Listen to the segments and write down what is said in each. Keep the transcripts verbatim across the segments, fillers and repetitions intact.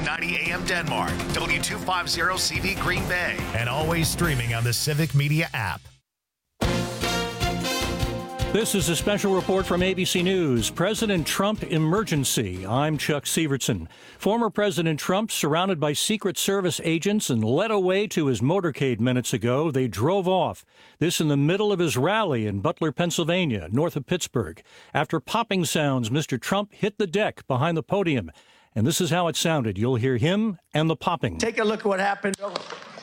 thirteen ninety A M Denmark, W two fifty C V Green Bay, and always streaming on the Civic Media app. This is a special report from A B C News. President Trump emergency. I'm Chuck Sievertson. Former President Trump surrounded by Secret Service agents and led away to his motorcade minutes ago. They drove off. This in the middle of his rally in Butler, Pennsylvania, north of Pittsburgh. After popping sounds, Mister Trump hit the deck behind the podium. And this is how it sounded. You'll hear him and the popping. Take a look at what happened. Oh.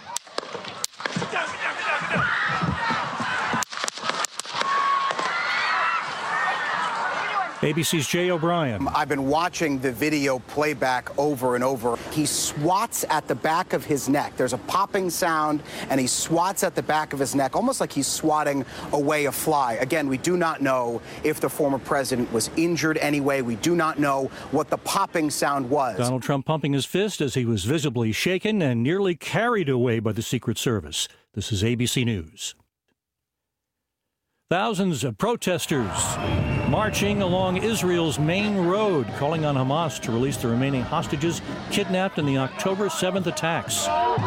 A B C's Jay O'Brien. I've been watching the video playback over and over. He swats at the back of his neck. There's a popping sound, and he swats at the back of his neck, almost like he's swatting away a fly. Again, we do not know if the former president was injured anyway. We do not know what the popping sound was. Donald Trump pumping his fist as he was visibly shaken and nearly carried away by the Secret Service. This is A B C News. Thousands of protesters marching along Israel's main road, calling on Hamas to release the remaining hostages kidnapped in the October seventh attacks.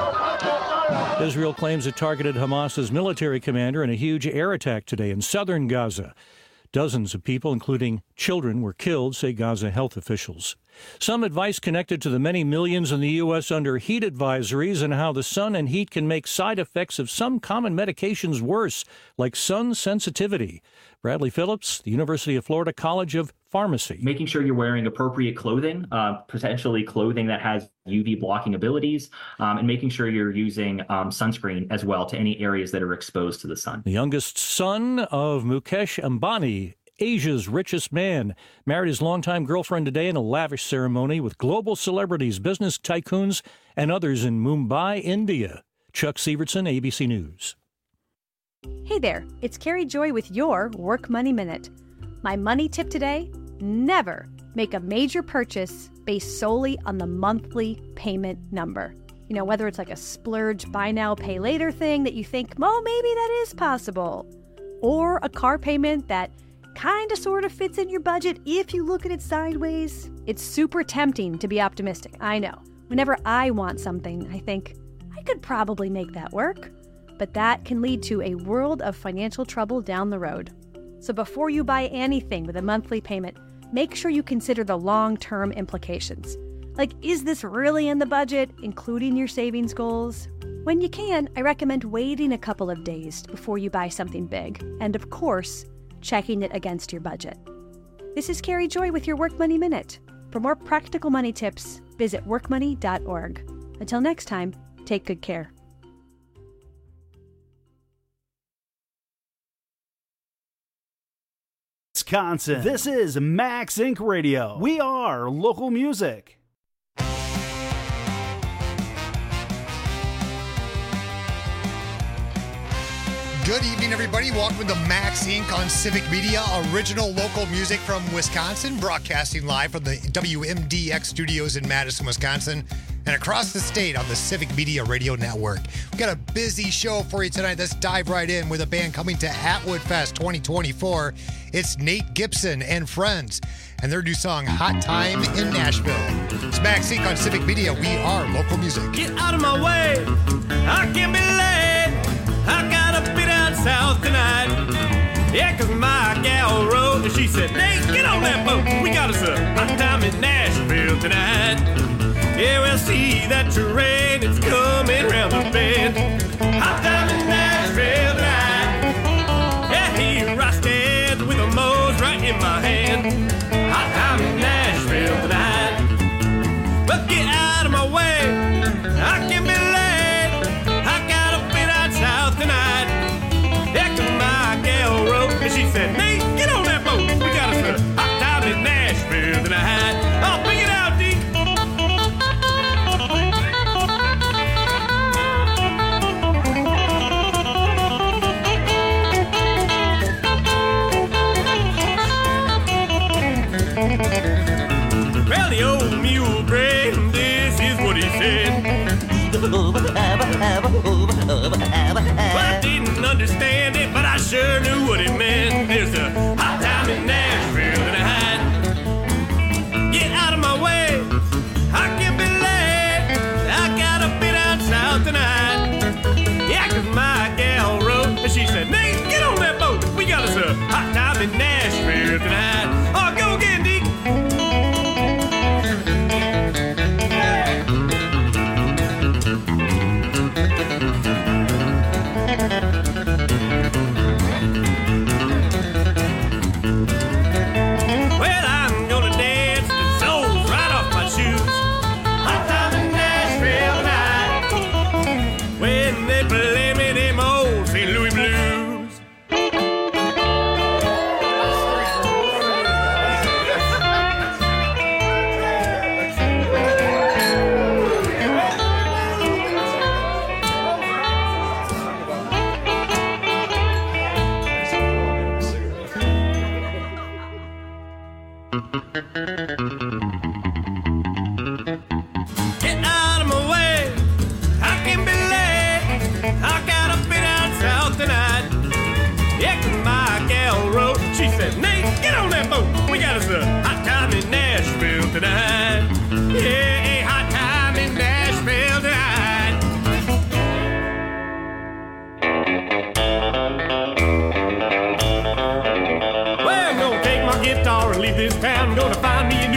Israel claims it targeted Hamas's military commander in a huge air attack today in southern Gaza. Dozens of people, including children, were killed, say Gaza health officials. Some advice connected to the many millions in the U S under heat advisories and how the sun and heat can make side effects of some common medications worse, like sun sensitivity. Bradley Phillips, the University of Florida College of Pharmacy. Making sure you're wearing appropriate clothing, uh, potentially clothing that has U V blocking abilities, um, and making sure you're using um, sunscreen as well to any areas that are exposed to the sun. The youngest son of Mukesh Ambani, Asia's richest man, married his longtime girlfriend today in a lavish ceremony with global celebrities, business tycoons, and others in Mumbai, India. Chuck Sievertson, A B C News. Hey there, it's Carrie Joy with your Work Money Minute. My money tip today, never make a major purchase based solely on the monthly payment number. You know, whether it's like a splurge buy now, pay later thing that you think, oh, maybe that is possible. Or a car payment that kind of sort of fits in your budget if you look at it sideways. It's super tempting to be optimistic, I know. Whenever I want something, I think, I could probably make that work. But that can lead to a world of financial trouble down the road. So before you buy anything with a monthly payment, make sure you consider the long-term implications. Like, is this really in the budget, including your savings goals? When you can, I recommend waiting a couple of days before you buy something big. And of course, checking it against your budget. This is Carrie Joy with your Work Money Minute. For more practical money tips, visit work money dot org. Until next time, take good care. Wisconsin. This is Max Incorporated. Radio. We are local music. Good evening, everybody. Welcome to Max Incorporated on Civic Media, original local music from Wisconsin, broadcasting live from the W M D X studios in Madison, Wisconsin, and across the state on the Civic Media Radio Network. We've got a busy show for you tonight. Let's dive right in with a band coming to Atwood Fest twenty twenty-four. It's Nate Gibson and Friends, and their new song, Hot Time in Nashville. It's Max Incorporated on Civic Media. We are local music. Get out of my way. I can't be late. I gotta be down south tonight. Yeah, cause my gal wrote and she said, Nate, get on that boat. We got us a hot time in Nashville tonight. Yeah, we'll see that terrain. It's coming round the bend. Hot time in Nashville tonight. Yeah, here I stand with a Moe's right in my hand. Hot time in Nashville tonight. But get out of my way. I can't be late. I gotta be down south tonight. Yeah, cause my gal wrote and she said, Nate, get on that boat. We got us a hot time in Nashville tonight. Oh, bring it out, D.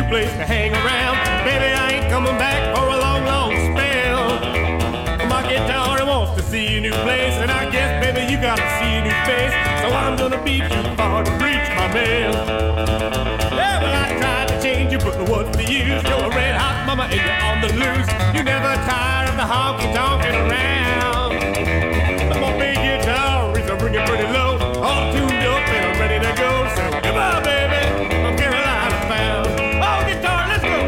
place to hang around. Baby, I ain't coming back for a long, long spell. My guitar wants to see a new place, and I guess, baby, you gotta see a new face. So I'm gonna be too far to reach my mail. Yeah, well, I tried to change you, but what's the use? You're a red hot mama and you're on the loose. You never tire of the honky-tonkin' around. My big guitar is a ringing pretty low, all tuned up and I'm ready to go. So goodbye, baby, I'm Carolina bound. Oh, guitar, let's go.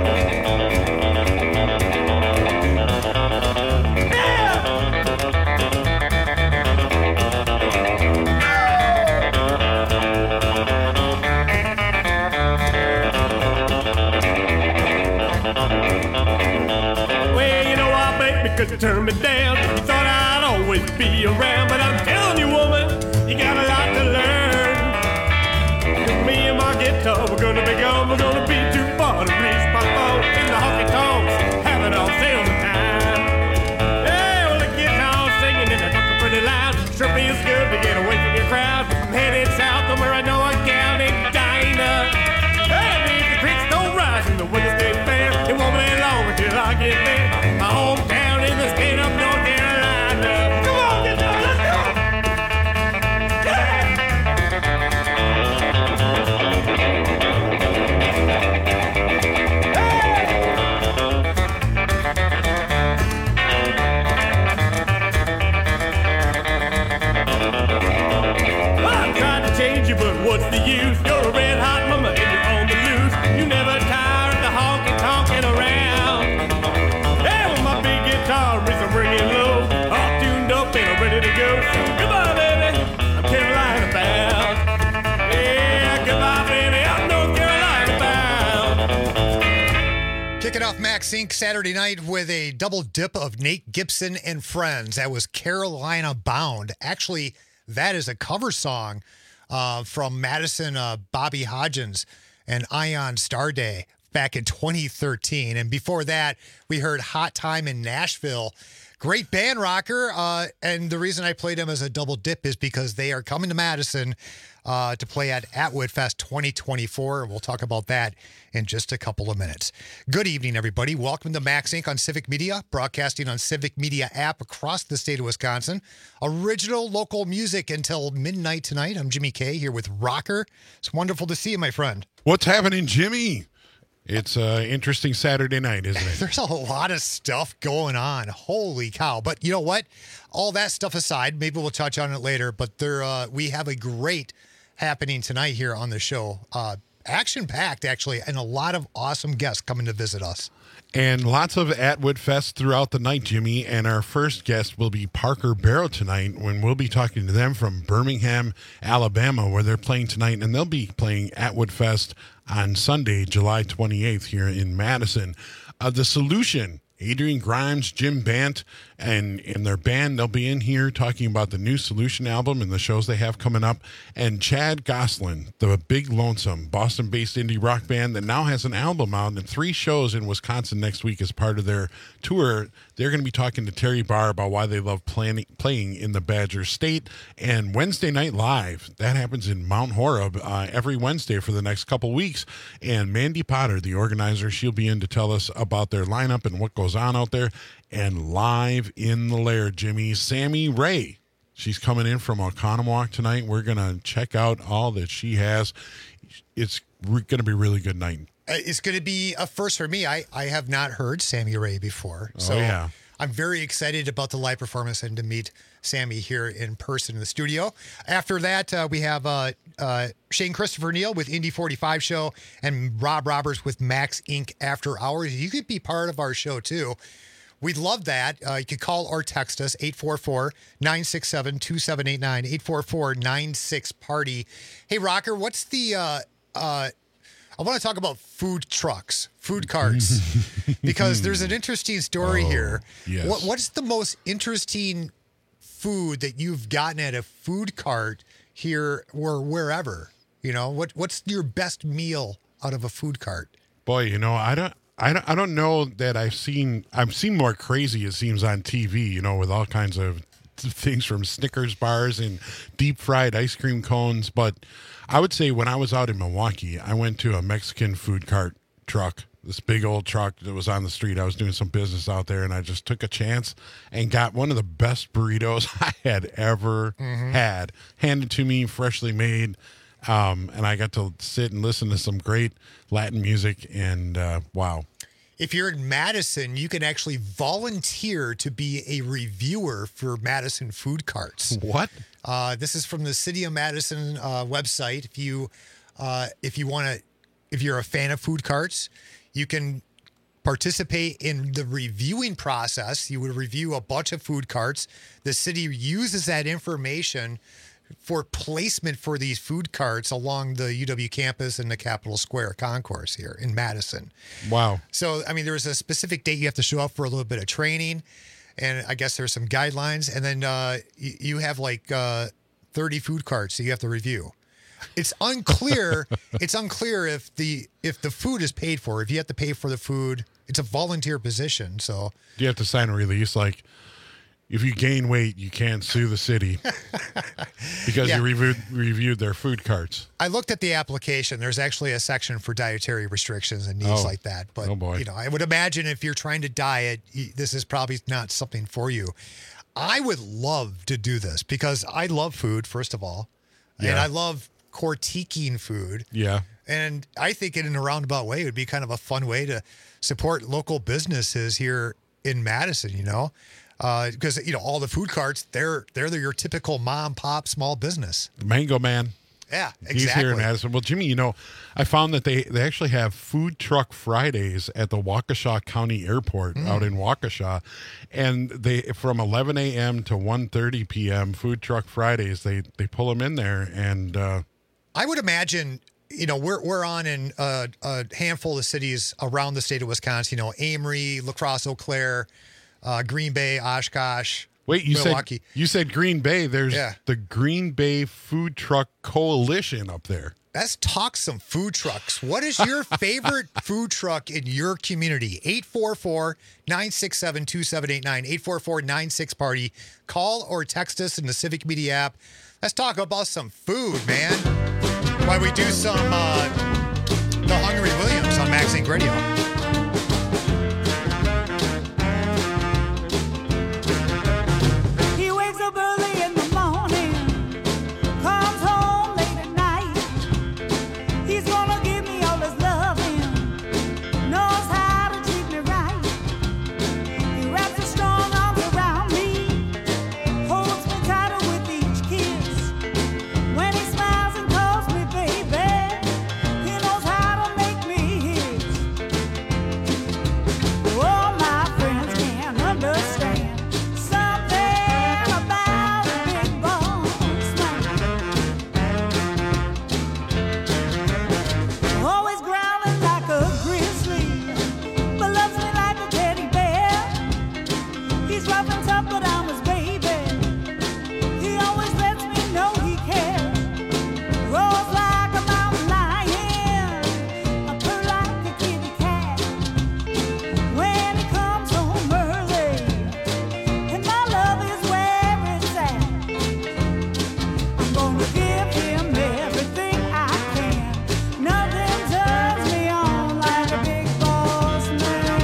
Well, you know I bet because you turned me down. You thought I'd always be around, but I'm telling you, woman, you got a lot to learn. 'Cause me and my guitar, we're gonna be gone. We're gonna be too far to reach my phone in the honky tonks, having ourselves a time. Yeah, well, the guitar singing and the talking pretty loud. Sure feels good to get away from your crowd. I'm headed south to where I know I count it, Dinah. And if the creeks don't rise and the weather stays fair, it won't be long until I get there. My hometown in the state of North Carolina. Come on, guitar, let's go! I tried to change you, but what's the use? You're a red hot mama and you're on the loose. You never tire of the honky tonkin' around. Yeah, well, my big guitar is a ringing low, all tuned up and I'm ready to go. So goodbye, baby, I'm Carolina bound. Yeah, goodbye, baby, I'm North Carolina bound. Kicking off Max Inc Saturday night with a double dip of Nate Gibson and Friends. That was Carolina Bound. Actually, that is a cover song uh, from Madison uh, Bobby Hodgins and Ion Starday back in twenty thirteen. And before that, we heard Hot Time in Nashville. Great band, Rocker. Uh, and the reason I played them as a double dip is because they are coming to Madison uh, to play at Atwood Fest twenty twenty-four. And we'll talk about that in just a couple of minutes. Good evening, everybody. Welcome to Max Inc on Civic Media, broadcasting on Civic Media app across the state of Wisconsin. Original local music until midnight tonight. I'm Jimmy K here with Rocker. It's wonderful to see you, my friend. What's happening, Jimmy? It's an interesting Saturday night, isn't it? There's a lot of stuff going on. Holy cow. But you know what? All that stuff aside, maybe we'll touch on it later, but there uh, we have a great happening tonight here on the show. Uh, action-packed, actually, and a lot of awesome guests coming to visit us. And lots of Atwood Fest throughout the night, Jimmy. And our first guest will be Parker Barrow tonight, when we'll be talking to them from Birmingham, Alabama, where they're playing tonight. And they'll be playing Atwood Fest on Sunday, July twenty-eighth here in Madison. Uh, the Solution, Adrian Grimes, Jim Bant, and in their band, they'll be in here talking about the new Solution album and the shows they have coming up. And Chad Goslin, the Big Lonesome, Boston-based indie rock band that now has an album out and three shows in Wisconsin next week as part of their tour. They're going to be talking to Terry Barr about why they love planning, playing in the Badger State. And Wednesday Night Live, that happens in Mount Horeb uh, every Wednesday for the next couple weeks. And Mandy Potter, the organizer, she'll be in to tell us about their lineup and what goes on out there. And live in the lair, Jimmy, Sammy Ray. She's coming in from Oconomowoc tonight. We're going to check out all that she has. It's re- going to be a really good night. It's going to be a first for me. I, I have not heard Sammy Ray before. So oh, yeah. I'm very excited about the live performance and to meet Sammy here in person in the studio. After that, uh, we have uh, uh, Shane Christopher Neal with Indy forty-five Show and Rob Roberts with Max Incorporated After Hours. You could be part of our show, too. We'd love that. Uh, you could call or text us, eight four four, nine six seven, two seven eight nine, eight four four, nine six, party. Hey, Rocker, what's the... Uh, uh, I want to talk about food trucks, food carts, because there's an interesting story oh, here. Yes. What, what's the most interesting food that you've gotten at a food cart here or wherever? You know, what what's your best meal out of a food cart? Boy, you know, I don't... I don't, I don't know that I've seen, I've seen more crazy, it seems, on T V, you know, with all kinds of things from Snickers bars and deep fried ice cream cones. But I would say when I was out in Milwaukee, I went to a Mexican food cart truck, this big old truck that was on the street. I was doing some business out there, and I just took a chance and got one of the best burritos I had ever mm-hmm. had, handed to me, freshly made. Um, and I got to sit and listen to some great Latin music, and uh, wow. If you're in Madison, you can actually volunteer to be a reviewer for Madison Food Carts. What? Uh, this is from the City of Madison uh, website. If you uh, if you want to, if you're a fan of food carts, you can participate in the reviewing process. You would review a bunch of food carts. The city uses that information for placement for these food carts along the U W campus and the Capitol Square concourse here in Madison. Wow. So, I mean, there's a specific date you have to show up for a little bit of training, and I guess there's some guidelines, and then uh, you, you have like uh, thirty food carts that you have to review. It's unclear. It's unclear if the if the food is paid for. If you have to pay for the food, it's a volunteer position. So, do you have to sign a release like, if you gain weight, you can't sue the city because Yeah. you reviewed, reviewed their food carts? I looked at the application. There's actually a section for dietary restrictions and needs Oh. like that. But, Oh, boy. you know, I would imagine if you're trying to diet, y- this is probably not something for you. I would love to do this because I love food, first of all, and Yeah. I love critiquing food. Yeah. And I think in a roundabout way, it would be kind of a fun way to support local businesses here in Madison, you know? Because, uh, you know, all the food carts, they're they're your typical mom, pop, small business. Mango Man. Yeah, He's exactly. here in Madison. Well, Jimmy, you know, I found that they, they actually have Food Truck Fridays at the Waukesha County Airport Mm. out in Waukesha. And they from eleven a.m. to one thirty p.m., Food Truck Fridays, they, they pull them in there. And uh, I would imagine, you know, we're we're on in uh, a handful of cities around the state of Wisconsin, you know, Amory, La Crosse, Eau Claire, uh, Green Bay, Oshkosh, wait, you Milwaukee. said you said Green Bay. There's Yeah. the Green Bay Food Truck Coalition up there. Let's talk some food trucks. What is your favorite food truck in your community? eight four four, nine six seven, two seven eight nine, eight four four, nine six party. Call or text us in the Civic Media app. Let's talk about some food, man. While we do some uh, The Hungry Williams on Max Inc Radio. He wakes up early in the morning, comes home late at night. He's gonna give me all his loving, knows how to treat me right. He wraps his strong arms around me, holds me tighter with each kiss. When he smiles and calls me baby, he knows how to make me his. All my friends can't understand something about a big boss man. Always growling like a grizzly, but loves me like a teddy bear. He's rough and tough, but I'm his baby. He always lets me know he cares. Roars like a mountain lion, I purr like a kitty cat. When he comes home early, and my love is where it's at, I'm gonna give him everything I can. Nothing turns me on like a big boss man.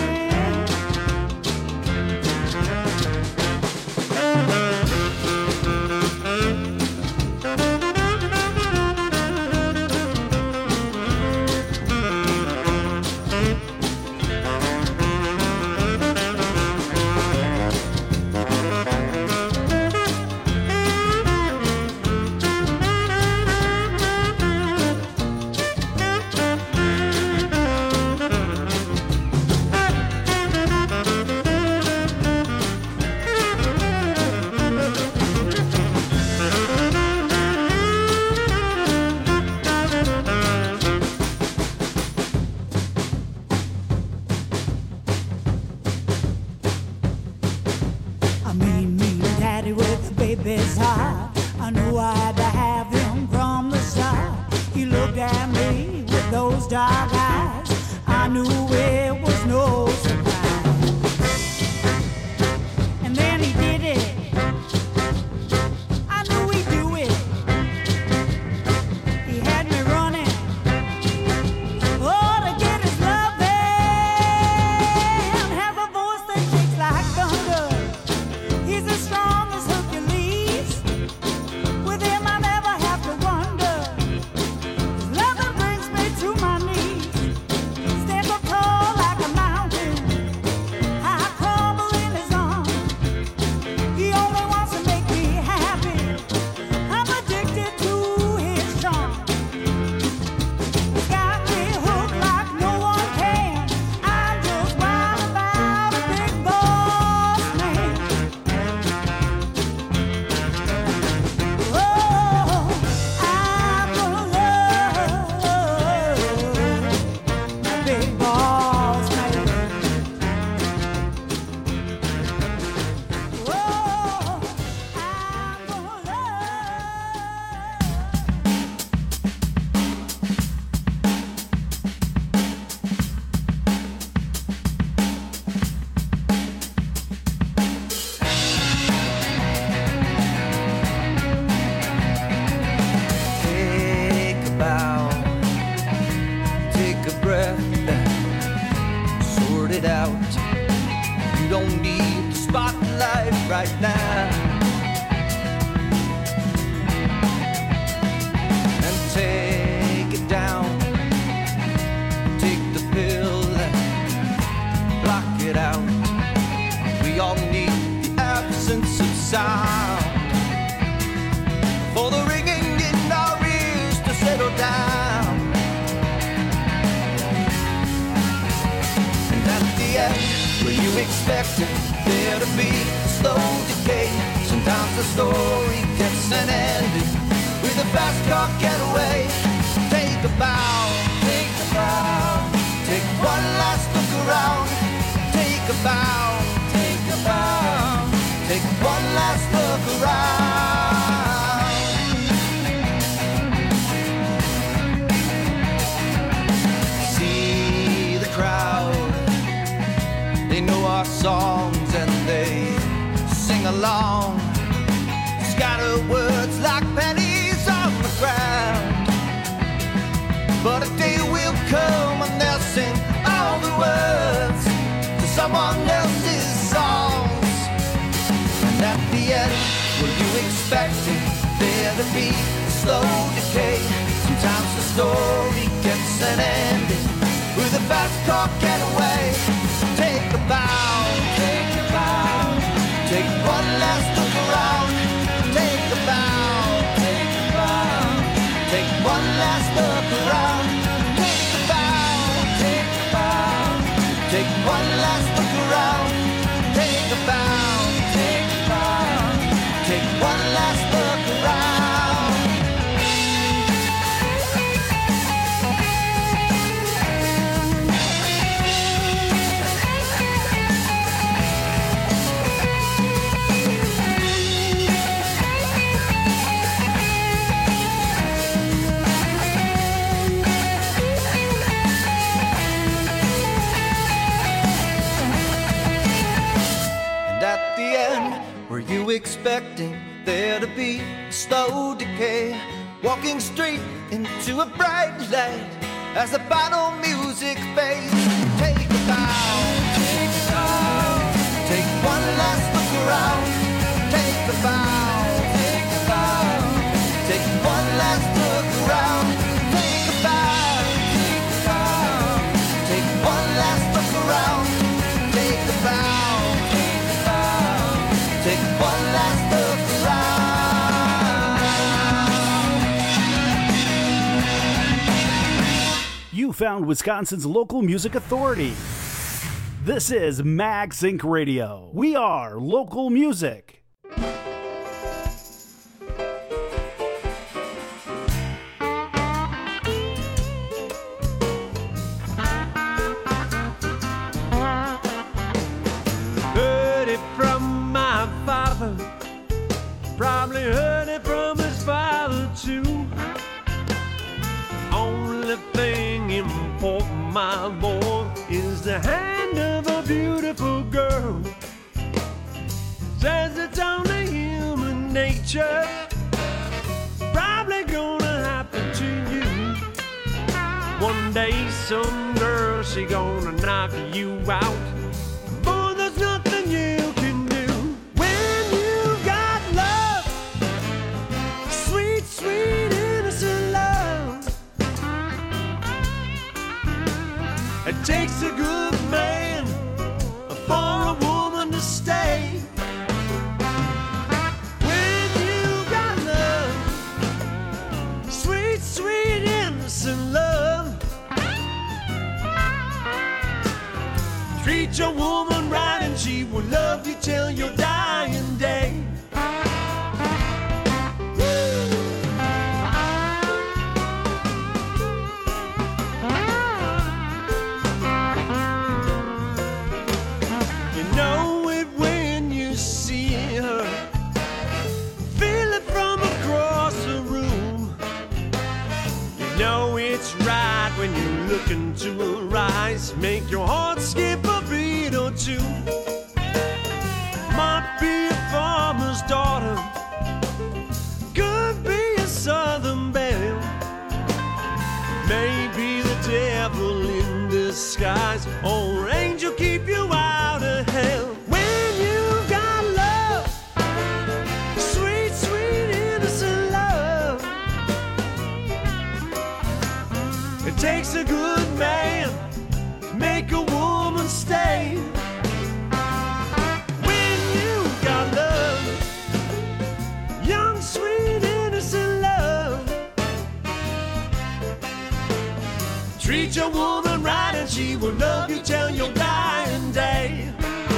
I mean, mean daddy with a baby's heart. I knew I'd have him from the start. He looked at me with those dark eyes. I knew it was no surprise. And then he did it. I knew he'd do it. He had me running. Oh, to get his don't need the spotlight right now. And take it down, take the pill and block it out. We all need the absence of sound for the ringing in our ears to settle down. And at the end, were you expecting there to be a slow decay? Sometimes the story gets an ending with a fast car getaway. Take a bow, take a bow, take one last look around. Take a bow, take a bow, take one last look around. See the crowd, they know our songs and they sing along. Scatter words like pennies on the ground. But a day will come when they'll sing all the words to someone else's songs. And at the end, were you expecting there to be a slow decay? Sometimes the story gets an ending with a fast car getaway. Take a bow, take a bow, take one last look around. Take a bow, take a bow, take one last look around. Take a bow, take a bow, take one last look around. Take a bow, take a bow, take one last look around. Were you expecting there to be a slow decay? Walking straight into a bright light as the final music fades. Take a bow, take a bow, take one last look around. Take a bow, take a bow, take one last look around. Take a bow, take a bow, take one last look around. Take a bow, take a bow, take one last look around. You found Wisconsin's local music authority. This is Max Incorporated. Radio. We are local music. Heard it from my father, probably heard it from his father too. Only thing important, my boy, is the hand of a beautiful girl. Says it's only human nature, probably gonna happen to you. One day some girl, she gonna knock you out. Boy, there's nothing you can do when you got love, sweet, sweet, innocent love. It takes a good man for a woman to stay. When you got love, sweet, sweet, innocent love. Treat your woman right and she will love you till your dying day. You know it when you see her, feel it from across the room. You know it's right when you look into her eyes, make your heart skip a beat or two. Might be a farmer's daughter, could be a southern belle, maybe the devil in disguise, or angel keep you out of hell. Treat your woman right and she will love you till your dying day.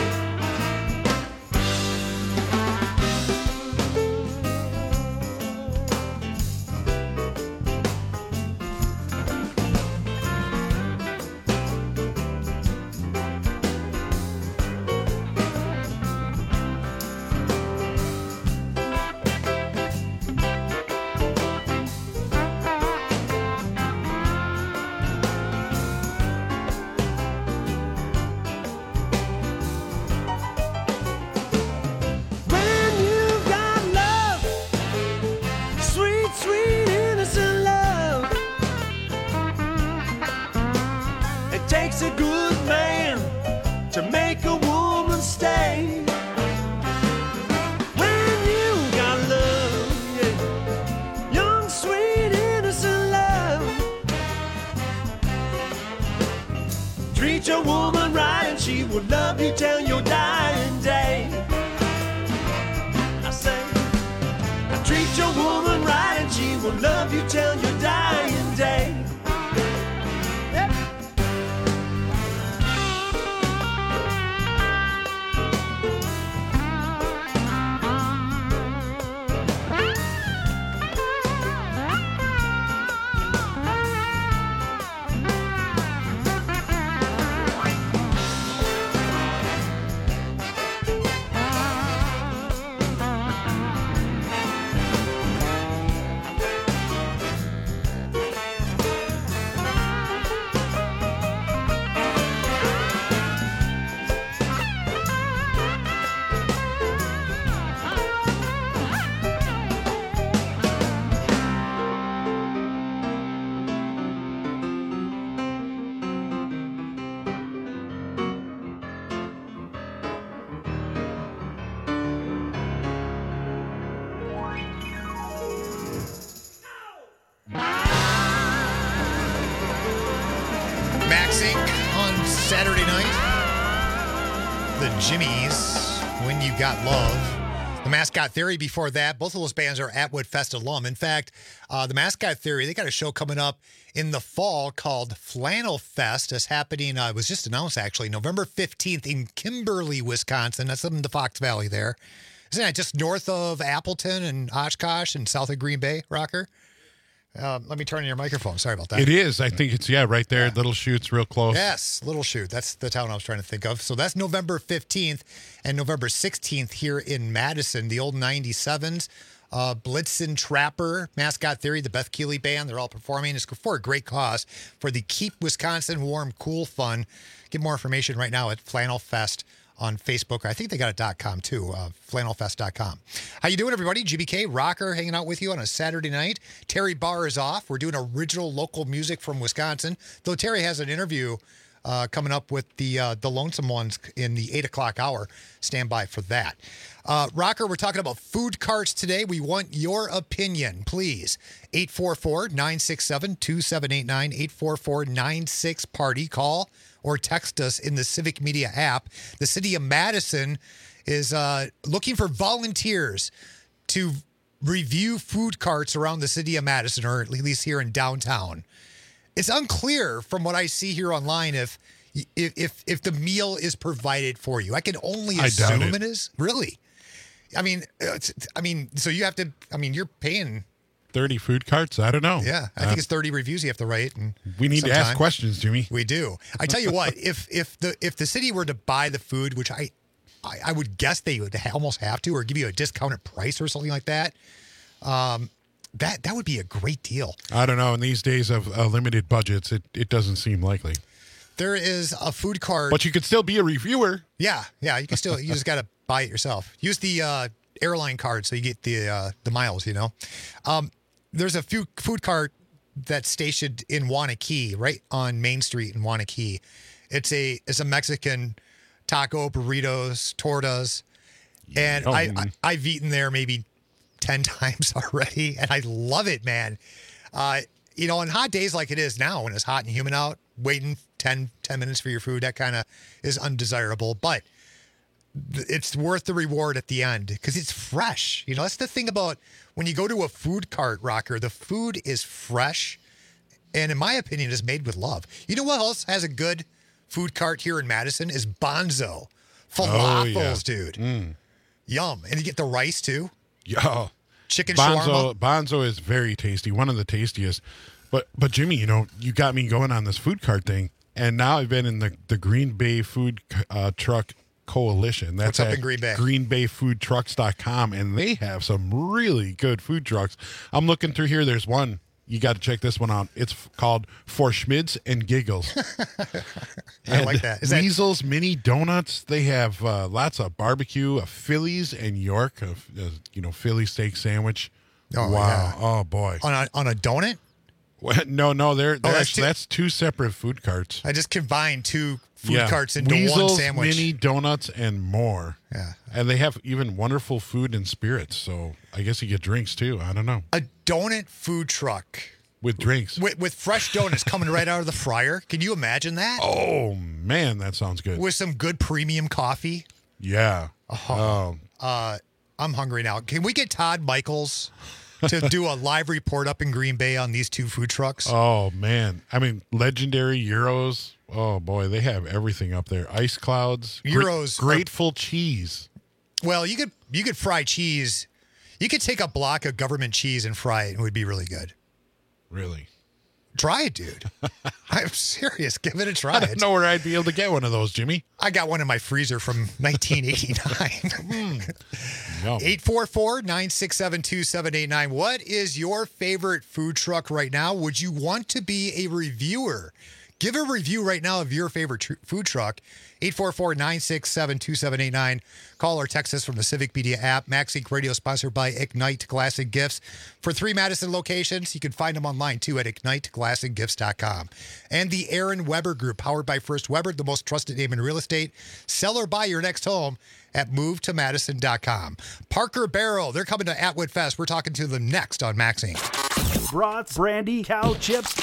Takes a good man to make a woman stay. When you got love, yeah, young, sweet, innocent love. Treat your woman right and she will love you till your dying day. I say, treat your woman right and she will love you till your dying day. Saturday night, the Jimmies, When You Got Love. The Mascot Theory before that. Both of those bands are Atwood Fest alum. In fact, uh, the Mascot Theory, they got a show coming up in the fall called Flannel Fest. It's happening, uh, it was just announced actually, November fifteenth in Kimberly, Wisconsin. That's up in the Fox Valley there. Isn't that just north of Appleton and Oshkosh and south of Green Bay, Rocker? Uh, let me turn on your microphone. Sorry about that. It is. I think it's, yeah, right there. Yeah. Little Chute's real close. Yes, Little Chute. That's the town I was trying to think of. So that's November fifteenth and November sixteenth here in Madison. The old ninety-sevens, uh, Blitzen Trapper, Mascot Theory, the Beth Keeley Band, they're all performing. It's for a great cause for the Keep Wisconsin Warm Cool Fund. Get more information right now at Flannel Fest on Facebook. I think they got a .com too, uh, flannel fest dot com. How you doing, everybody? G B K, Rocker, hanging out with you on a Saturday night. Terry Barr is off. We're doing original local music from Wisconsin, though Terry has an interview uh, coming up with the uh, the Lonesome Ones in the eight o'clock hour. Stand by for that. Uh, Rocker, we're talking about food carts today. We want your opinion, please. eight four four, nine six seven, two seven eight nine, eight four four, nine six, party. Call or text us in the Civic Media app. The city of Madison is uh, looking for volunteers to review food carts around the city of Madison, or at least here in downtown. It's unclear from what I see here online if if if, if the meal is provided for you. I can only assume it. it is. Really? I mean, it's, I mean, so you have to. I mean, you're paying thirty food carts? I don't know. Yeah, I uh, think it's thirty reviews you have to write. And we need sometime. to ask questions, Jimmy. We do. I tell you what, if if the if the city were to buy the food, which I I, I would guess they would ha- almost have to, or give you a discounted price or something like that, um, that that would be a great deal. I don't know. In these days of uh, limited budgets, it, it doesn't seem likely. There is a food cart. But you could still be a reviewer. Yeah, yeah. You can still, you just got to buy it yourself. Use the uh, airline card so you get the uh, the miles, you know. Um, there's a few food cart that's stationed in Waunakee, right on Main Street in Waunakee. It's a it's a Mexican taco, burritos, tortas, and oh, I, I I've eaten there maybe ten times already, and I love it, man. Uh, you know, on hot days like it is now, when it's hot and humid out, waiting ten, ten minutes for your food, that kind of is undesirable, but it's worth the reward at the end because it's fresh. You know, that's the thing about when you go to a food cart, Rocker, the food is fresh and in my opinion, is made with love. You know what else has a good food cart here in Madison is Bonzo. Falafels, oh, yeah. dude. Mm. Yum. And you get the rice, too. Yeah. Chicken Bonzo, shawarma. Bonzo is very tasty, one of the tastiest. But, but Jimmy, you know, you got me going on this food cart thing, and now I've been in the, the Green Bay Food uh, Truck Coalition. That's What's up at in Green Bay? green bay food trucks dot com, and they have some really good food trucks. I'm looking through here. There's one. You got to check this one out. It's f- called For Schmids and Giggles. I like that. Is that- Weasel's Mini Donuts. They have uh, lots of barbecue, a Phillies and York, a, a, you know, Philly steak sandwich. Oh, wow. yeah. Oh, boy. On a, on a donut? What? No, no, they're, they're Oh, that's actually, two- that's two separate food carts. I just combined two food Yeah. carts into Weasel's, one sandwich. Mini Donuts, and more. Yeah. And they have even wonderful food and spirits. So I guess you get drinks too. I don't know. A donut food truck. With drinks. With, with fresh donuts coming right out of the fryer. Can you imagine that? Oh, man, that sounds good. With some good premium coffee. Yeah. Oh. Uh, I'm hungry now. Can we get Todd Michaels to do a live report up in Green Bay on these two food trucks? Oh, man. I mean, legendary Euros. Oh, boy, they have everything up there. Ice Clouds. Euros Gra- Grateful cheese. Well, you could you could fry cheese. You could take a block of government cheese and fry it, and it would be really good. Really? Try it, dude. I'm serious. Give it a try. I don't know where I'd be able to get one of those, Jimmy. I got one in my freezer from nineteen eighty-nine. Yum. eight four four, nine six seven, two seven eight nine. What is your favorite food truck right now? Would you want to be a reviewer? Give a review right now of your favorite tr- food truck. eight four four, nine six seven, two seven eight nine. Call or text us from the Civic Media app. Max Inc Radio sponsored by Ignite Glass and Gifts. For three Madison locations, you can find them online too at ignite glass and gifts dot com. And the Aaron Weber Group, powered by First Weber, the most trusted name in real estate. Sell or buy your next home at move to madison dot com. Parker Barrel, they're coming to Atwood Fest. We're talking to them next on Max Incorporated. Brats, brandy, cow chips,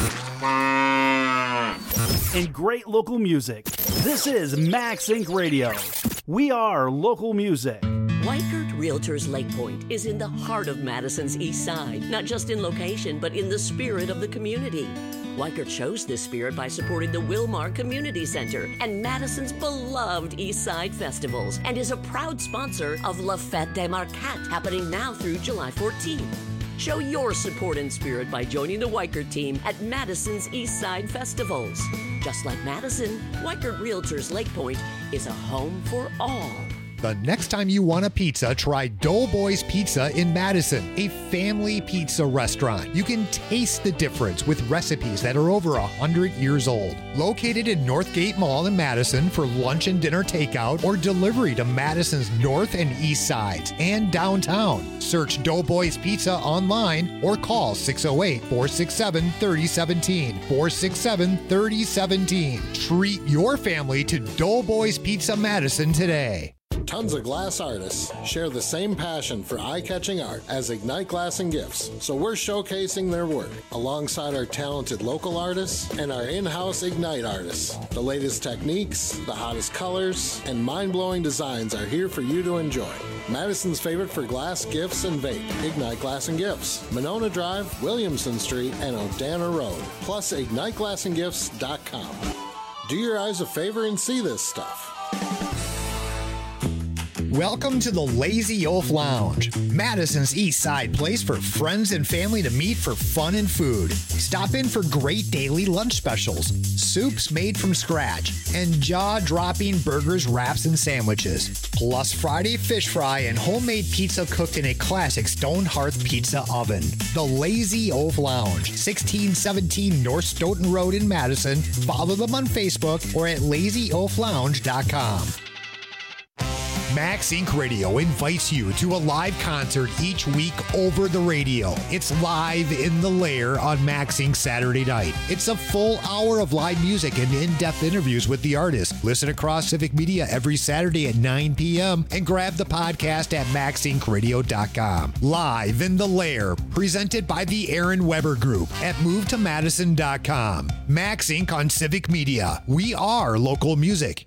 and great local music. This is Max Incorporated Radio. We are local music. Weichert Realtors Lake Point is in the heart of Madison's East Side, not just in location, but in the spirit of the community. Weichert shows this spirit by supporting the Wilmar Community Center and Madison's beloved East Side festivals, and is a proud sponsor of La Fête des Marquettes, happening now through July fourteenth. Show your support and spirit by joining the Weichert team at Madison's East Side festivals. Just like Madison, Weichert Realtors Lake Point is a home for all. The next time you want a pizza, try Doughboys Pizza in Madison, a family pizza restaurant. You can taste the difference with recipes that are over one hundred years old. Located in Northgate Mall in Madison for lunch and dinner takeout or delivery to Madison's north and east sides and downtown. Search Doughboys Pizza online or call six oh eight, four six seven, three oh one seven, four six seven, three oh one seven. Treat your family to Doughboys Pizza Madison today. Tons of glass artists share the same passion for eye-catching art as Ignite Glass and Gifts, so we're showcasing their work alongside our talented local artists and our in-house Ignite artists. The latest techniques, the hottest colors, and mind-blowing designs are here for you to enjoy. Madison's favorite for glass, gifts, and vape, Ignite Glass and Gifts, Monona Drive, Williamson Street, and Odana Road, plus ignite glass and gifts dot com. Do your eyes a favor and see this stuff. Welcome to the Lazy Oaf Lounge, Madison's East Side place for friends and family to meet for fun and food. Stop in for great daily lunch specials, soups made from scratch, and jaw-dropping burgers, wraps, and sandwiches. Plus Friday fish fry and homemade pizza cooked in a classic stone hearth pizza oven. The Lazy Oaf Lounge, sixteen seventeen North Stoughton Road in Madison. Follow them on Facebook or at lazy oaf lounge dot com. Max Incorporated Radio invites you to a live concert each week over the radio. It's Live in the Lair on Max Incorporated Saturday night. It's a full hour of live music and in-depth interviews with the artist. Listen across Civic Media every Saturday at nine p.m. and grab the podcast at max inc radio dot com. Live in the Lair, presented by the Aaron Weber Group at move to madison dot com. Max Incorporated on Civic Media. We are local music.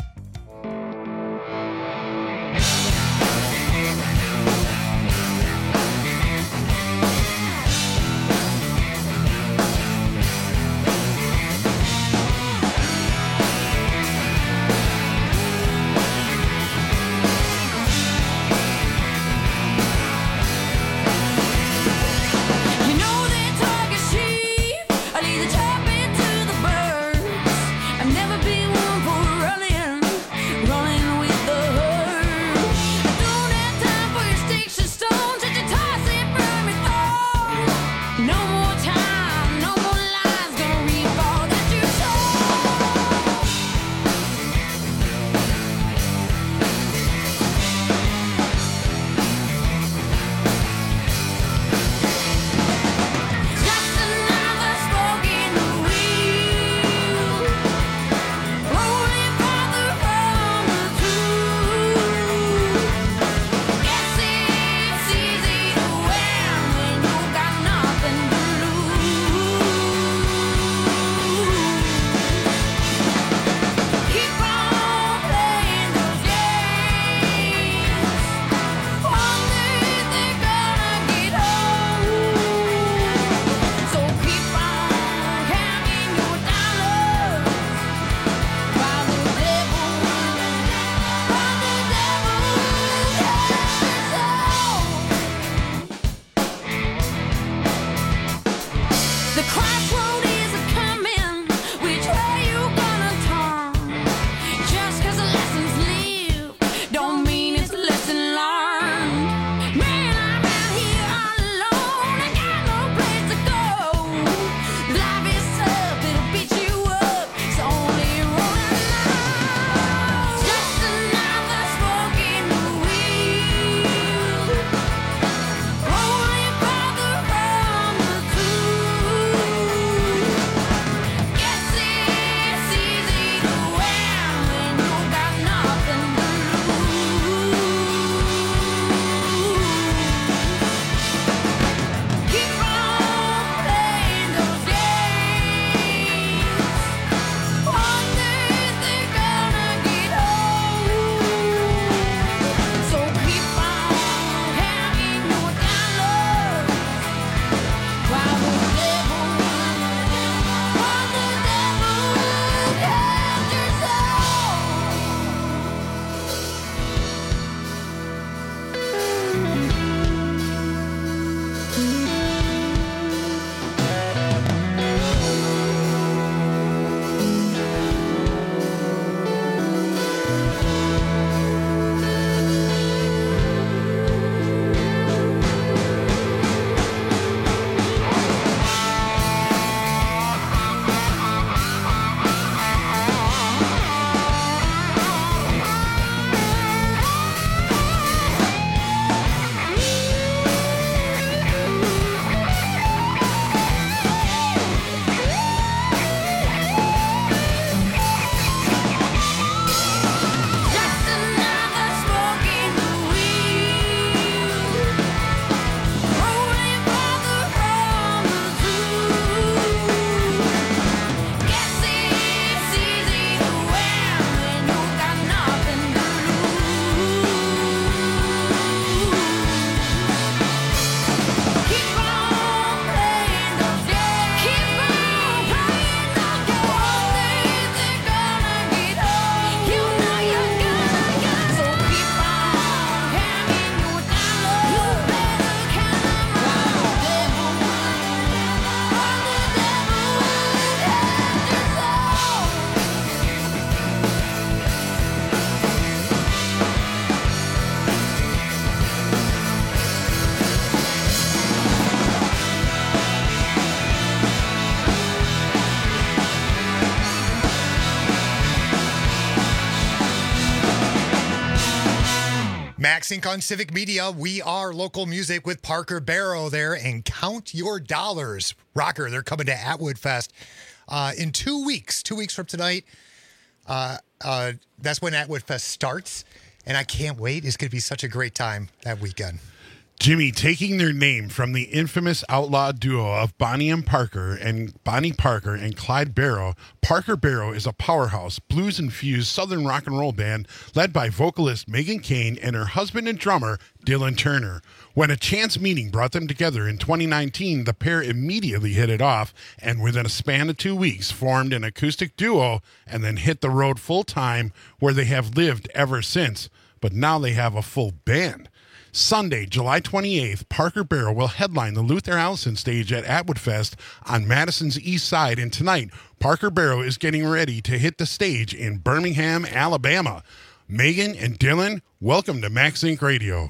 Max Inc on Civic Media. We are local music with Parker Barrow there, and count your dollars. Rocker, they're coming to Atwood Fest uh, in two weeks. Two weeks from tonight. Uh, uh, that's when Atwood Fest starts, and I can't wait. It's going to be such a great time that weekend. Jimmy, taking their name from the infamous outlaw duo of Bonnie and Parker and Bonnie Parker and Clyde Barrow, Parker Barrow is a powerhouse, blues-infused Southern rock and roll band led by vocalist Megan Kane and her husband and drummer, Dylan Turner. When a chance meeting brought them together in twenty nineteen, the pair immediately hit it off and within a span of two weeks formed an acoustic duo and then hit the road full-time, where they have lived ever since. But now they have a full band. Sunday, July twenty-eighth, Parker Barrow will headline the Luther Allison stage at Atwood Fest on Madison's East Side, and tonight, Parker Barrow is getting ready to hit the stage in Birmingham, Alabama. Megan and Dylan, welcome to Max Inc Radio.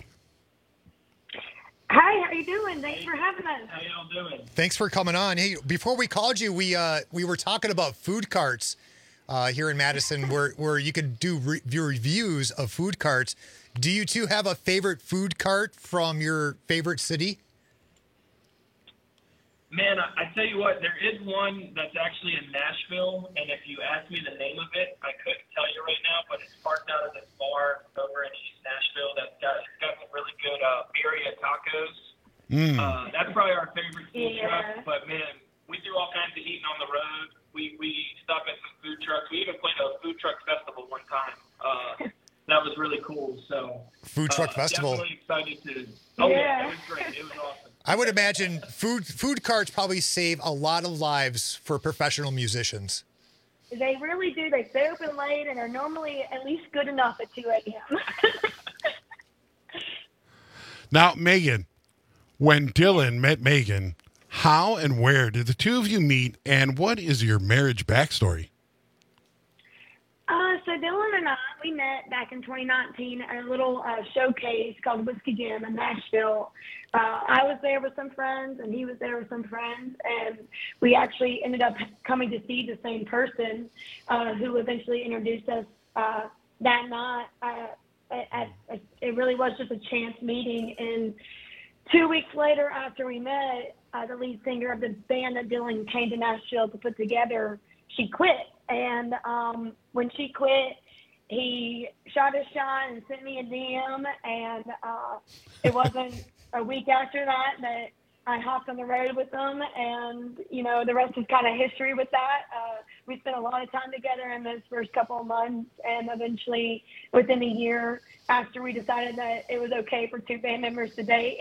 Hi, how you doing? Thanks for having us. How y'all doing? Thanks for coming on. Hey, before we called you, we uh, we were talking about food carts uh, here in Madison, where where you could do re- reviews of food carts. Do you two have a favorite food cart from your favorite city? Man, I, I tell you what, there is one that's actually in Nashville, and if you asked me the name of it, I couldn't tell you right now, but it's parked out of this bar over in East Nashville that's got, it's got some really good uh, birria tacos. Mm. Uh, that's probably our favorite food Yeah. truck, but man, we do all kinds of eating on the road. We, we stop at some food trucks. We even played a food truck festival one time. Uh, that was really cool. So Food truck uh, festival. Definitely excited to. Oh yeah. Yeah. It was great. It was awesome. I would imagine food food carts probably save a lot of lives for professional musicians. They really do. They stay open late and are normally at least good enough at two a.m. Now, Megan, when Dylan met Megan, how and where did the two of you meet, and what is your marriage backstory? Uh, so Dylan and I, we met back in twenty nineteen at a little uh, showcase called Whiskey Jam in Nashville. Uh, I was there with some friends, and he was there with some friends, and we actually ended up coming to see the same person uh, who eventually introduced us uh, that night. Uh, at, at, it really was just a chance meeting, and two weeks later after we met, uh, the lead singer of the band that Dylan came to Nashville to put together, she quit. And um, when she quit, he shot his shot and sent me a D M. And uh, it wasn't a week after that that I hopped on the road with him. And, you know, the rest is kind of history with that. Uh, we spent a lot of time together in those first couple of months. And eventually, within a year, after we decided that it was okay for two band members to date,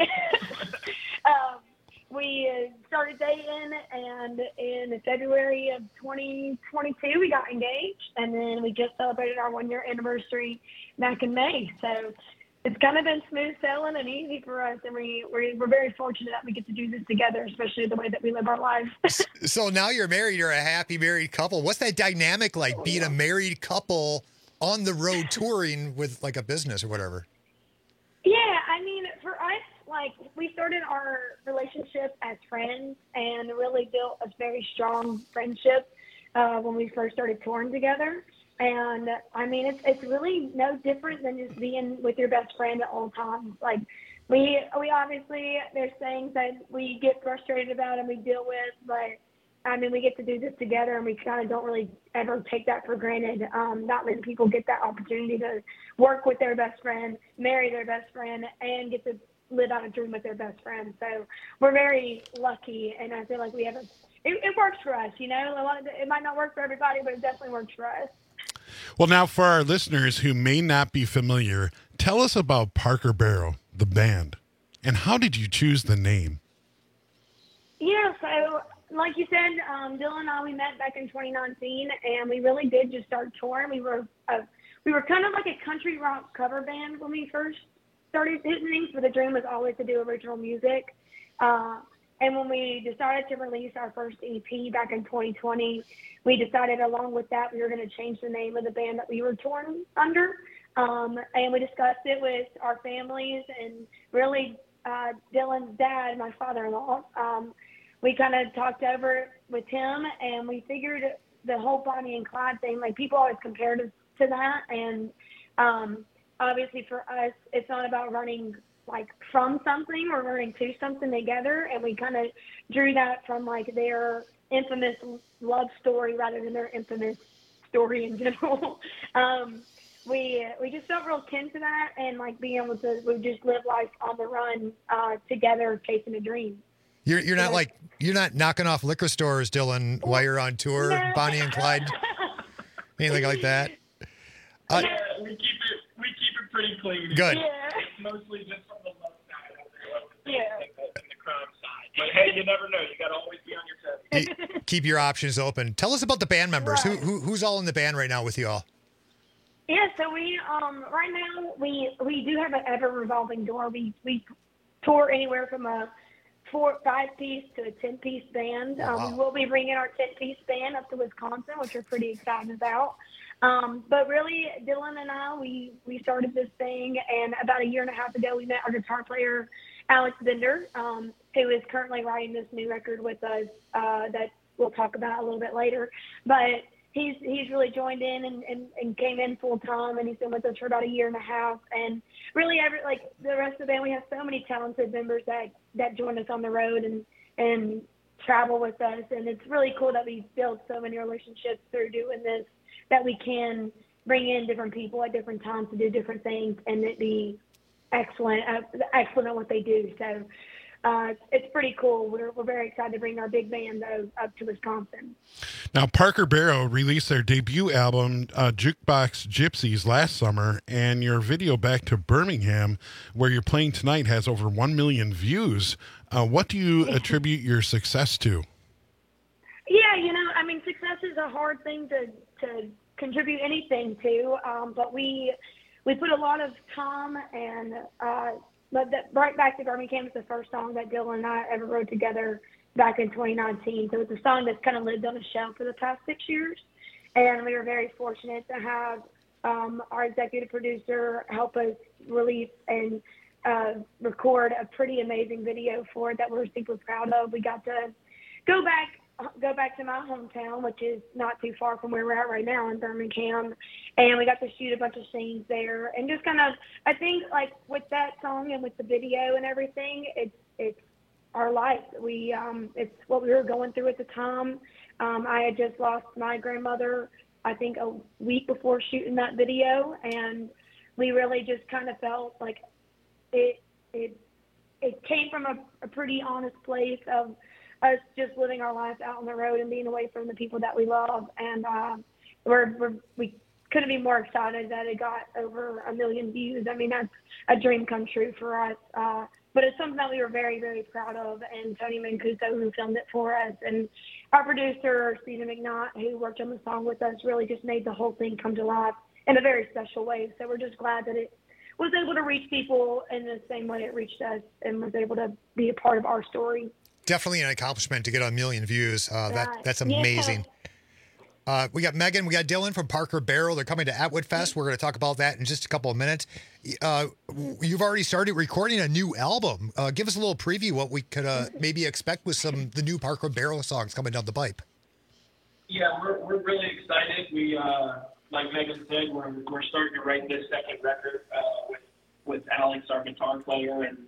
um, we started dating, and in February of twenty twenty-two, we got engaged, and then we just celebrated our one-year anniversary back in May. So it's kind of been smooth sailing and easy for us, and we, we're, we're very fortunate that we get to do this together, especially the way that we live our lives. So now you're married, you're a happy married couple. What's that dynamic like, being a married couple on the road touring with like a business or whatever? Yeah, I mean, for us, like, we started our relationship as friends and really built a very strong friendship uh, when we first started touring together. And, I mean, it's it's really no different than just being with your best friend at all times. Like, we, we obviously, there's things that we get frustrated about and we deal with, but, I mean, we get to do this together, and we kind of don't really ever take that for granted. Um, not many people get that opportunity to work with their best friend, marry their best friend, and get to live out a dream with their best friend. So we're very lucky, and I feel like we have a, it, it works for us, you know. A lot of the, it might not work for everybody, but it definitely works for us. Well, now for our listeners who may not be familiar, tell us about Parker Barrow, the band, and how did you choose the name? Yeah, so like you said, um, Dylan and I, we met back in twenty nineteen, and we really did just start touring. We were uh, we were kind of like a country rock cover band when we first started hitting things, but the dream was always to do original music. Uh, and when we decided to release our first E P back in twenty twenty, we decided along with that we were going to change the name of the band that we were touring under. Um, and we discussed it with our families, and really uh, Dylan's dad, my father-in-law, um, we kind of talked over it with him, and we figured the whole Bonnie and Clyde thing, like, people always compared us to that, and um, obviously for us, it's not about running like from something or running to something together. And we kind of drew that from like their infamous love story rather than their infamous story in general. um, we we just felt real kin to that, and like being able to we just live life on the run uh, together, chasing a dream. You're you're not like you're not knocking off liquor stores, Dylan, while you're on tour, No. Bonnie and Clyde, anything like that. Uh, yeah, we keep it we keep it pretty clean. Good. Yeah. Mostly just from the love side of the, Yeah. and the, and the crime side. But hey, you never know. You got to always be on your toes. keep, keep your options open. Tell us about the band members. Who, who who's all in the band right now with you all? Yeah, so we um right now we we do have an ever revolving door. We we tour anywhere from a four five piece to a ten piece band. Wow. Um, we will be bringing our ten piece band up to Wisconsin, which we're pretty excited about. Um, but really, Dylan and I we we started this thing, and about a year and a half ago, we met our guitar player Alex Bender, um, who is currently writing this new record with us uh, that we'll talk about a little bit later, but. He's he's really joined in and, and, and came in full time, and he's been with us for about a year and a half. And really, every like the rest of the band, we have so many talented members that, that join us on the road and and travel with us. And it's really cool that we built so many relationships through doing this, that we can bring in different people at different times to do different things and it be excellent, uh, excellent at what they do. So. Uh, it's pretty cool. We're we're very excited to bring our big band though up to Wisconsin. Now, Parker Barrow released their debut album, uh, Jukebox Gypsies, last summer, and your video Back to Birmingham, where you're playing tonight, has over one million views. Uh, what do you attribute your success to? Yeah, you know, I mean, success is a hard thing to, to contribute anything to, um, but we we put a lot of time and uh, But that, right Back to Birmingham is the first song that Dylan and I ever wrote together back in twenty nineteen. So it's a song that's kind of lived on the shelf for the past six years. And we were very fortunate to have um, our executive producer help us release and uh, record a pretty amazing video for it that we're super proud of. We got to go back go back to my hometown, which is not too far from where we're at right now in Birmingham, and we got to shoot a bunch of scenes there, and just kind of, I think, like, with that song and with the video and everything, it's it's our life. We um, it's what we were going through at the time. Um, I had just lost my grandmother, I think, a week before shooting that video, and we really just kind of felt like it it it came from a, a pretty honest place of us just living our lives out on the road and being away from the people that we love. And uh, we're, we're, we couldn't be more excited that it got over a million views. I mean, that's a dream come true for us. Uh, but it's something that we were very, very proud of. And Tony Mancuso, who filmed it for us, and our producer, Stephen McNaught, who worked on the song with us, really just made the whole thing come to life in a very special way. So we're just glad that it was able to reach people in the same way it reached us and was able to be a part of our story. Definitely an accomplishment to get a million views. Uh, that Right. that's amazing. Yeah. Uh, we got Megan, we got Dylan from Parker Barrow. They're coming to Atwood Fest. We're going to talk about that in just a couple of minutes. Uh, you've already started recording a new album. Uh, give us a little preview what we could uh, maybe expect with some the new Parker Barrow songs coming down the pipe. Yeah, we're we're really excited. We uh, like Megan said, we're we're starting to write this second record uh, with with Alex, our guitar player, and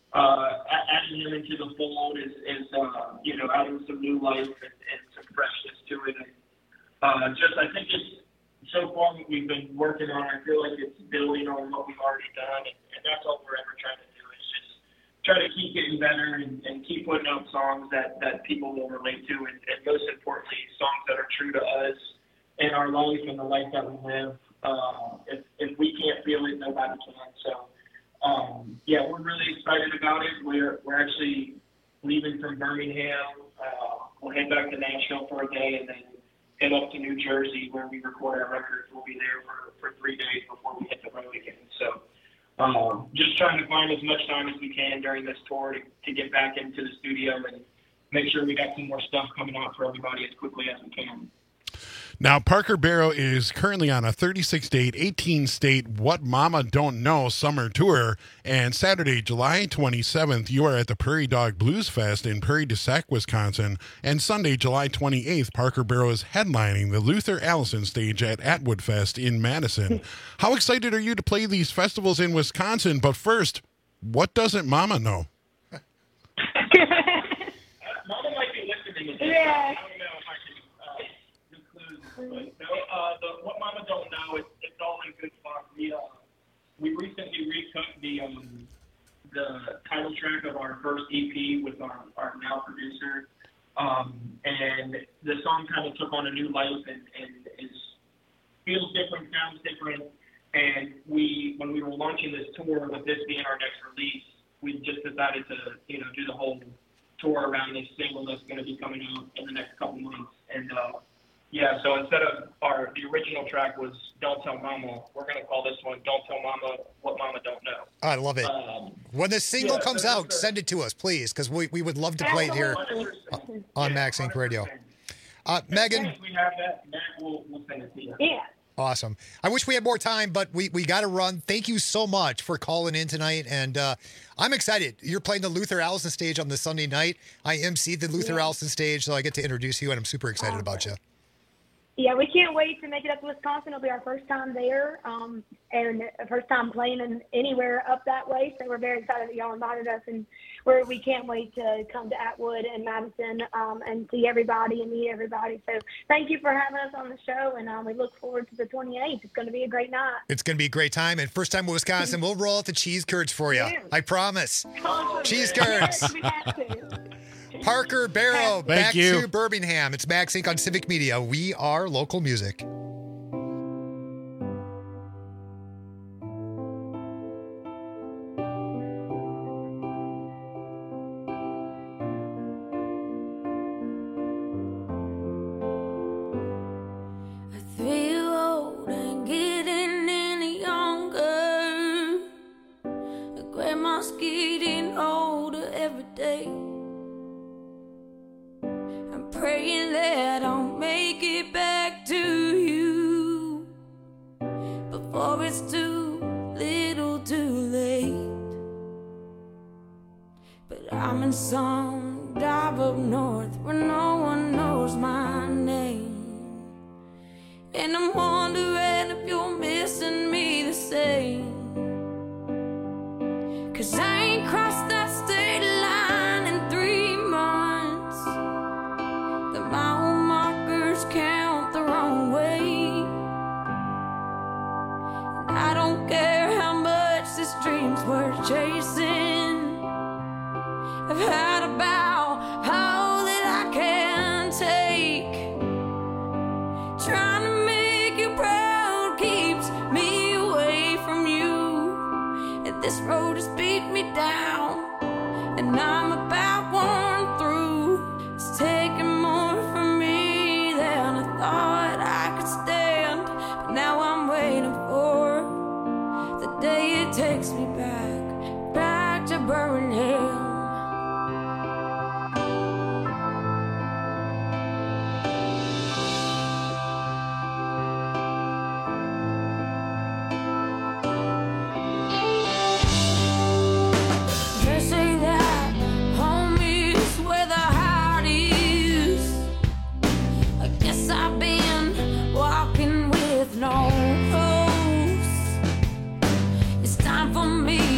uh, adding him into the fold is is uh, you know adding some new life and, and some freshness to it. And, uh, just I think it's so far what we've been working on. I feel like it's building on what we've already done, and, and that's all we're ever trying to do is just try to keep getting better and, and keep putting out songs that, that people will relate to, and, and most importantly, songs that are true to us and our life and the life that we live. Uh, if, if we can't feel it, nobody can. So, um, yeah, we're really excited about it. We're we're actually leaving from Birmingham. Uh, we'll head back to Nashville for a day and then head up to New Jersey where we record our records. We'll be there for, for three days before we hit the road again. So um, just trying to find as much time as we can during this tour to, to get back into the studio and make sure we got some more stuff coming out for everybody as quickly as we can. Now, Parker Barrow is currently on a thirty-six date, eighteen state What Mama Don't Know summer tour. And Saturday, July twenty-seventh, you are at the Prairie Dog Blues Fest in Prairie du Sac, Wisconsin. And Sunday, July twenty-eighth, Parker Barrow is headlining the Luther Allison stage at Atwood Fest in Madison. How excited are you to play these festivals in Wisconsin? But first, what doesn't Mama know? Mama might be listening. Yeah. But no, uh, the, what Mama Don't Know, it's, it's all in good fun. We, uh, we recently recooked the um, the title track of our first E P with our, our now producer, um, and the song kind of took on a new life and, and is feels different, sounds different. And we, when we were launching this tour, with this being our next release, we just decided to, you know, do the whole tour around this single that's going to be coming out in the next couple months. And uh, yeah, so instead of our, the original track was Don't Tell Mama, we're going to call this one Don't Tell Mama What Mama Don't Know. I love it. Um, when the single yeah, comes so out, it's a- send it to us, please, because we, we would love to play it here on Max Inc Radio. Uh, Megan. As soon as we have that, Matt will we'll send it to you. Yeah. Awesome. I wish we had more time, but we, we got to run. Thank you so much for calling in tonight. And uh, I'm excited. You're playing the Luther Allison stage on the Sunday night. I emceed the Luther Yeah. Allison stage, so I get to introduce you, and I'm super excited about you. Yeah, we can't wait to make it up to Wisconsin. It'll be our first time there, um, and first time playing in anywhere up that way. So we're very excited that y'all invited us, and we're, we can't wait to come to Atwood and Madison um, and see everybody and meet everybody. So thank you for having us on the show, and um, we look forward to the twenty-eighth. It's going to be a great night. It's going to be a great time. And first time in Wisconsin, we'll roll out the cheese curds for you. Yeah. I promise. Cheese curds. We have to. Parker Barrow, Thank back you. to Birmingham. It's Max Inc on Civic Media. We are local music. A three-year-old ain't getting any younger. A grandma's getting older every day. I'm praying that I'll make it back to you before it's too little too late. But I'm in some dive up north where no one knows my name. And I'm wondering if you're missing me the same. 'Cause I ain't crossed that state line in three months. The mile markers count the wrong way. And I don't care how much this dream's worth chasing. I've had about all that I can take. Trying to make you proud keeps me away from you. And this road has beat me down, and I'm about worn through. It's taking more from me than I thought I could stand. But now I'm waiting for the day it takes me back, back to Birmingham. They say that home is where the heart is. I guess I've been walking with no hopes. It's time for me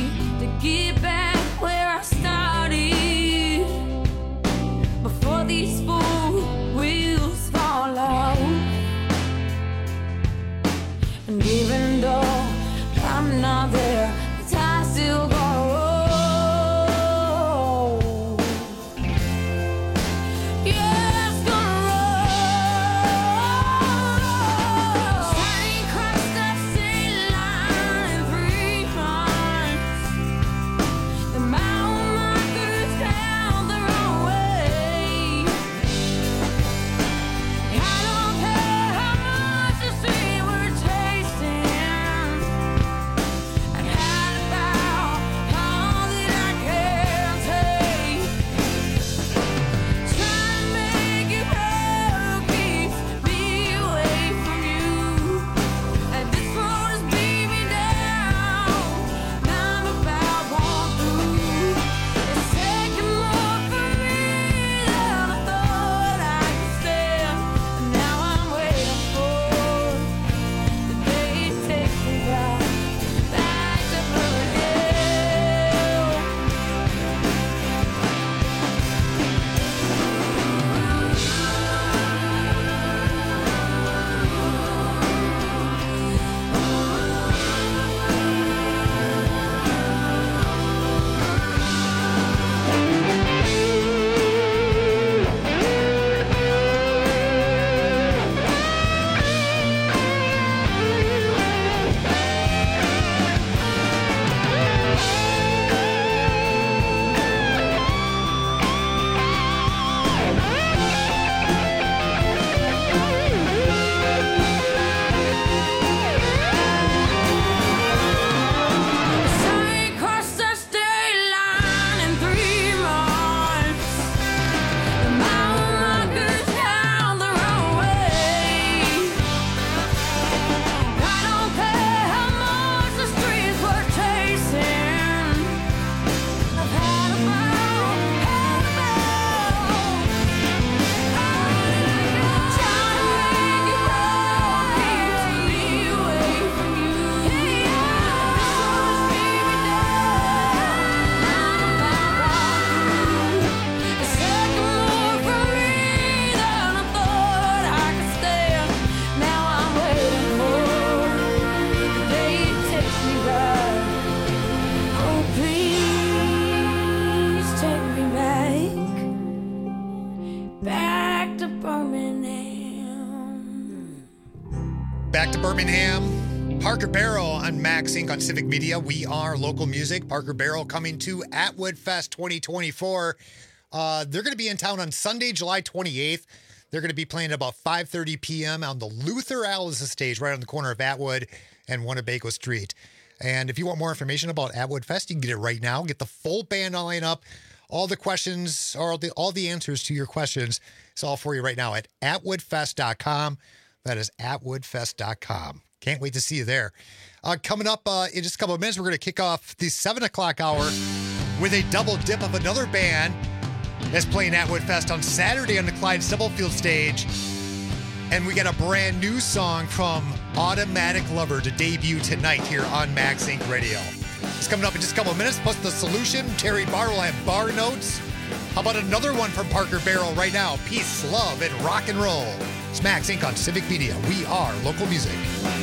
back to Birmingham. Parker Barrow on Max Incorporated on Civic Media. We are local music. Parker Barrow coming to Atwood Fest twenty twenty-four. Uh, they're going to be in town on Sunday, July twenty-eighth. They're going to be playing at about five thirty p.m. on the Luther Alice stage right on the corner of Atwood and Winnebago Street. And if you want more information about Atwood Fest, you can get it right now. Get the full band line up. All the questions, or the, all the answers to your questions, it's all for you right now at atwood fest dot com. That is atwood fest dot com. Can't wait to see you there. Uh, coming up uh, in just a couple of minutes, we're going to kick off the seven o'clock hour with a double dip of another band that's playing Atwood Fest on Saturday on the Clyde Stubblefield stage. And we got a brand new song from Automatic Lover to debut tonight here on Max Incorporated Radio. It's coming up in just a couple of minutes, plus The Solution. Terry Barr will have bar notes. How about another one from Parker Barrow right now? Peace, love, and rock and roll. It's Max Incorporated on Civic Media. We are local music.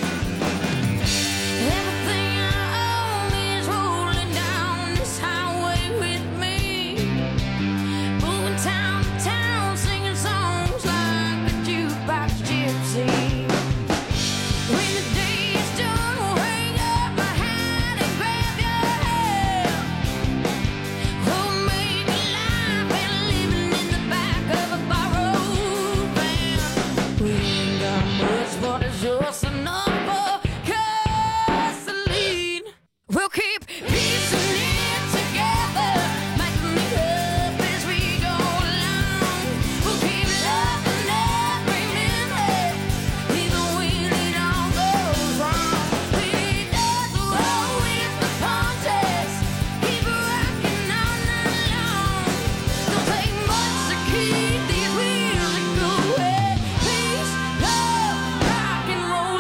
We'll keep piecing it together, making it up as we go along. We'll keep loving every minute, even when it all goes wrong. We does roll with the punches, keep rocking all night long. Don't take much to keep these wheels going. Peace, love, rock and roll.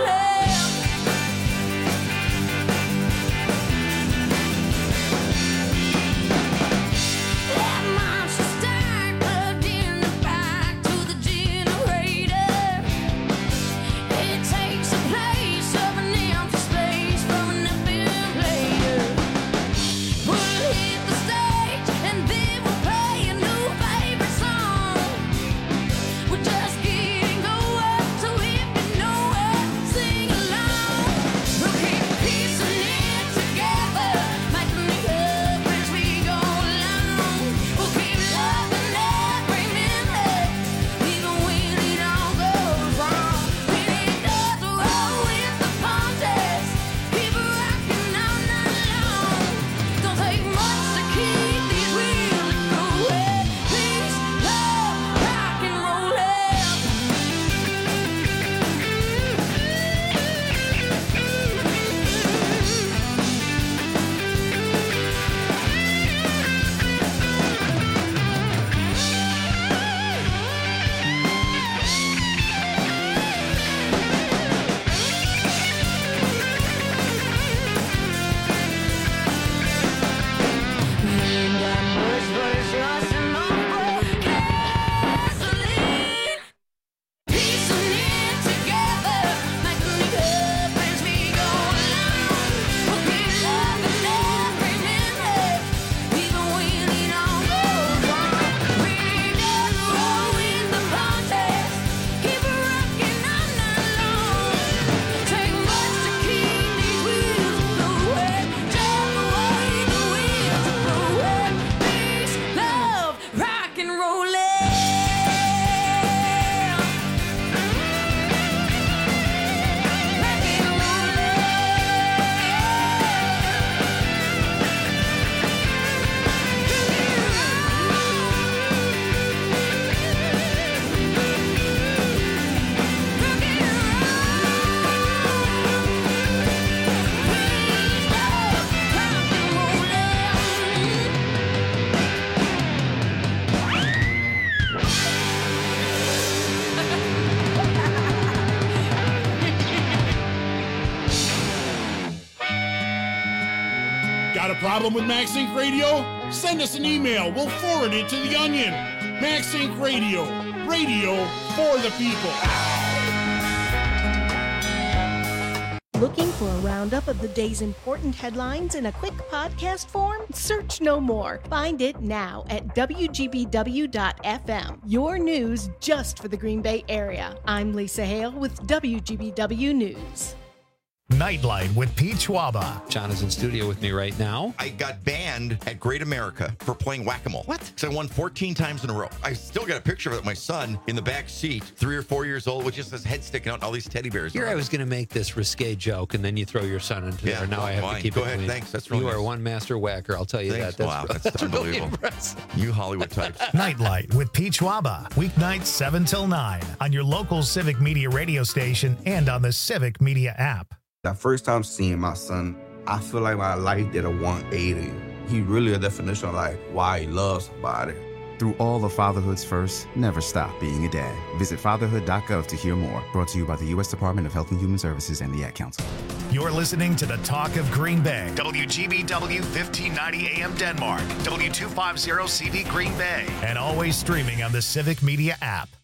Got a problem with Max Inc Radio? Send us an email. We'll forward it to the Onion. Max Inc Radio. Radio for the people. Looking for a roundup of the day's important headlines in a quick podcast form? Search no more. Find it now at W G B W dot F M. Your news just for the Green Bay area. I'm Lisa Hale with W G B W News. Nightlight with Pete Schwaba. John is in studio with me right now. I got banned at Great America for playing whack-a-mole. What? Because I won fourteen times in a row. I still got a picture of it, my son in the back seat, three or four years old, with just his head sticking out and all these teddy bears. Here I was going to make this risque joke, and then you throw your son into Yeah, there. Now well, I have fine. to keep Go it ahead. clean. Thanks. That's really You are nice. one master whacker. I'll tell you Thanks. that. That's, Wow, that's that's really unbelievable. impressive. You Hollywood types. Nightlight with Pete Schwaba. Weeknights seven till nine on your local Civic Media radio station and on the Civic Media app. The first time seeing my son, I feel like my life did a one eighty. He really a definition of like why he loves somebody. Through all of fatherhood's first, never stop being a dad. Visit fatherhood dot gov to hear more. Brought to you by the U S Department of Health and Human Services and the Ad Council. You're listening to the Talk of Green Bay. W G B W fifteen ninety A M Denmark. W two fifty C V Green Bay. And always streaming on the Civic Media app.